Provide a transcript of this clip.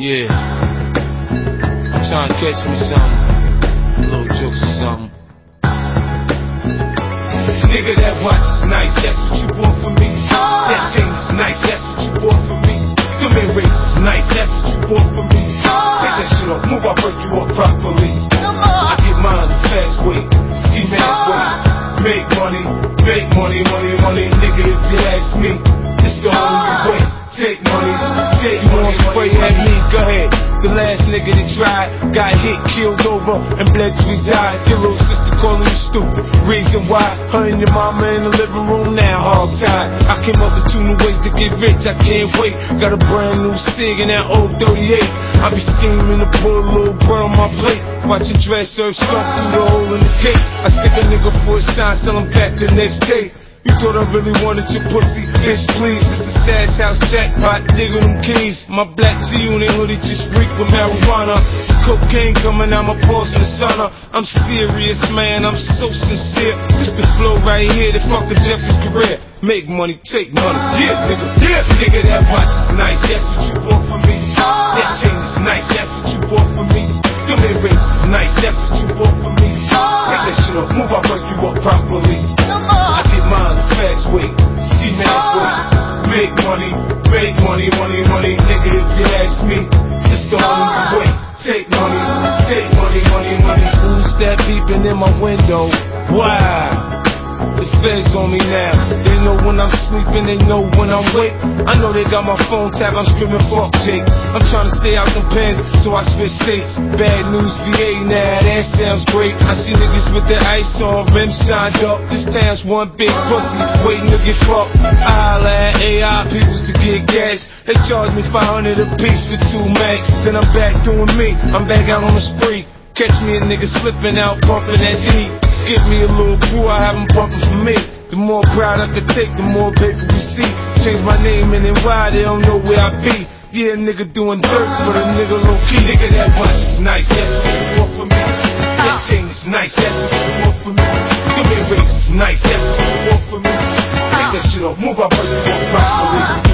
Yeah. I'm trying to catch me something. Little jokes or something. Nigga, that watch is nice, that's what you bought for me. That chain is nice, that's what you bought for me. Them earrings is nice, that's what you bought for me. Take that shit off, move, I'll break you up properly. I get mine the fast way, ski mask way. Make money, money, nigga, if you ask me. This the only way. Take money, you wanna spray at me, go ahead. The last nigga that tried got hit, killed over, and bled till he died. Your little sister calling you stupid. Reason why, her and your mama in the living room now, hog tied. I came up with 2 new ways to get rich, I can't wait. Got a brand new SIG in that old 38. I be scheming to put a little bread on my plate. Watch your dress serve skunk through the hole in the cake. I stick a nigga for a sign, sell him back the next day. You thought I really wanted your pussy? Bitch, please, it's the stash house jackpot, nigga, them keys. My black G-Unit hoodie just reek with marijuana. Cocaine coming out my pores in the sauna. I'm serious, man, I'm so sincere. This the flow right here that fucked up Jeffrey's career. Make money, take money, yeah, nigga, yeah. Nigga, that watch is nice, that's what you bought for me. That chain is nice, that's what you bought for me. Them earrings is nice, that's what you bought for me. Take that shit off, move, I'll break you up properly. I get mine the fast way, ski mask way. Make money, nigga, if you ask me. This the only way. Take money, money. Who's that peeping in my window? Wow. The feds on me now. They know when I'm sleeping, they know when I'm awake. I know they got my phone tapped, I'm screaming fuck Jake. I'm trying to stay out them pens, so I switch states. Bad news VA now, that sounds great. I see niggas with their ice on, rims shined up. This town's one big pussy, waiting to get fucked. I'll add AI peoples to get gas. They charge me 500 a piece for 2 max. Then I'm back doing me, I'm back out on the spree. Catch me a nigga slipping out, pumping that D. Give me a little crew, I have them pumping for me. The more pride I could take, the more paper we see. Change my name and then why they don't know where I be. Yeah, nigga doing dirt, but a nigga low key. Nigga, that watch is nice, that's what you bought for me. That chain is nice, that's what you bought for me. Them earrings is nice, that's what you bought for me. Take that shit off, move, I'll break you up properly.